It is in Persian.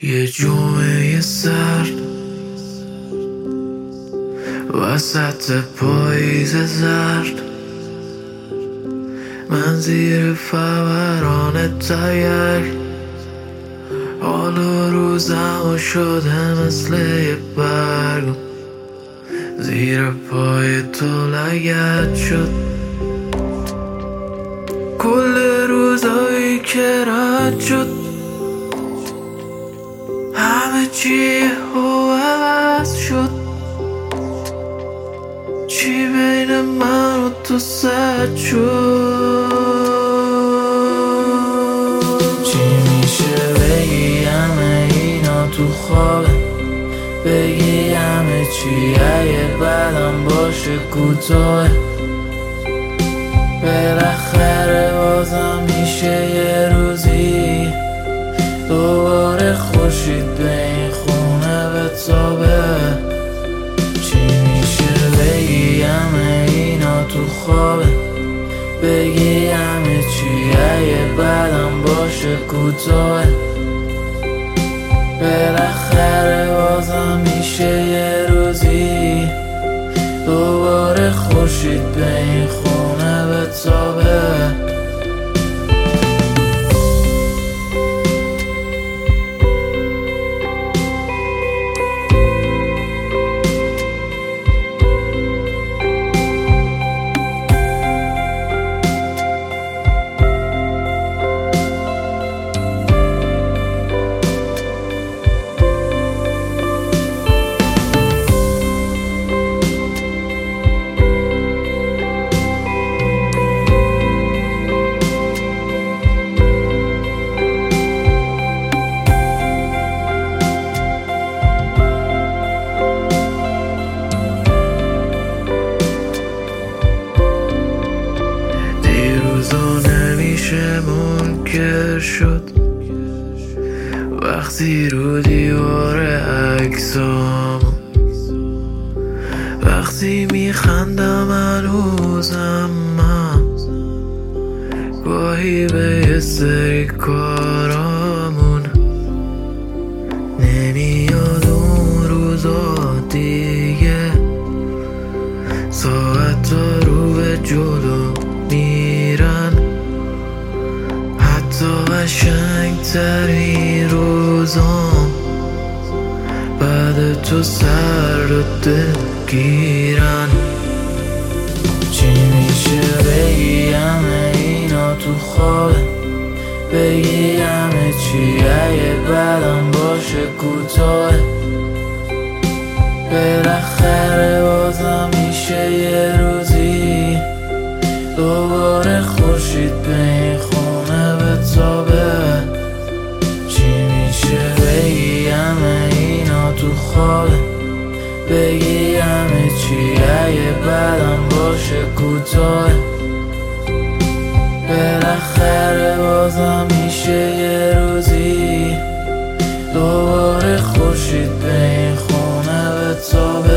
یه جمعه سرد وسط پاییز زرد، من زیر فوران تیر، حالا روزم شده مثل یه برگ، زیر پای تو لگد شد. کل روزایی که رد شد، همه چی عوض شد. چی بین من و تو سد شد؟ چی میشه بگی همه اینا تو خوابه؟ بگی همه چی اگه بعدم باشه کوتاه؟ بالاخره بازم میشه یه روزی دوباره خورشید به این خونه بتابه. چی میشه بگی همه اینا تو خوابه؟ بگی همه چی اگه بعدم باشه کوتاه؟ بالاخره بازم میشه یه روزی دوباره خورشید به این خونه بتابه. نمیشه منکر شد وقتی رو دیوار عکسام، وقتی میخندم هنوزم من گاهی به یه سری کارامون نمیاد اون روزا دیگه. ساعت رو به جلو میرن، حتی قشنگ‌ترین روزام بعد تو سر و دلگیرن. چی میشه بگی همه اینا تو خوابه؟ بگی همه چی اگه بعدم باشه کوتاه؟ بالاخره بازم میشه یه روزی دوباره خورشید به این خونه بتابه. چی میشه بگی همه اینا تو خوابه؟ بگی همه چی اگه بعدم باشه کوتاه؟ بالاخره بازم میشه یه روزی دوباره خورشید به این خونه بتابه.